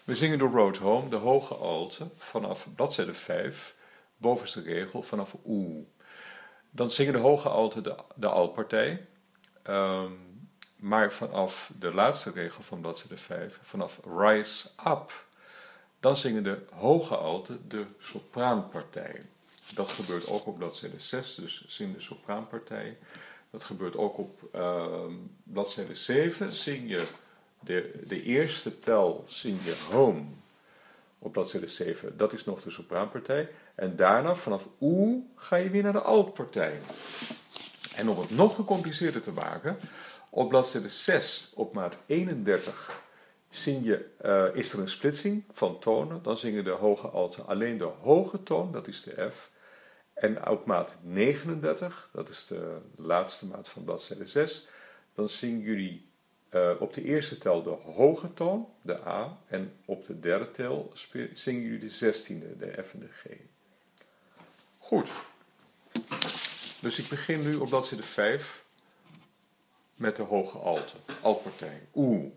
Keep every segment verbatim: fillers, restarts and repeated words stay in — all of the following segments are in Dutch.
We zingen door Road Home de hoge alte vanaf bladzijde vijf, bovenste regel, vanaf oe. Dan zingen de hoge alte de, de altpartij, um, maar vanaf de laatste regel van bladzijde vijf, vanaf Rise Up, dan zingen de hoge alte de sopraanpartij. Dat gebeurt ook op bladzijde zes, dus zing de sopraanpartij. Dat gebeurt ook op uh, bladzijde zeven, zing je de, de eerste tel, zing je home. Op bladzijde zeven, dat is nog de sopraanpartij. En daarna, vanaf oe, ga je weer naar de altpartij. En om het nog gecompliceerder te maken, op bladzijde zes, op maat eenendertig, zing je, uh, is er een splitsing van tonen. Dan zingen de hoge alten alleen de hoge toon, dat is de F. En op maat negenendertig, dat is de laatste maat van bladzijde zes, dan zingen jullie uh, op de eerste tel de hoge toon, de A, en op de derde tel zingen jullie de zestiende, de F en de G. Goed. Dus ik begin nu op bladzijde vijf met de hoge alte, altpartij, oe.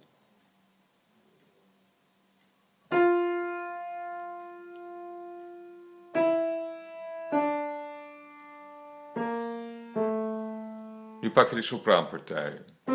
Nu pak je de sopraanpartij.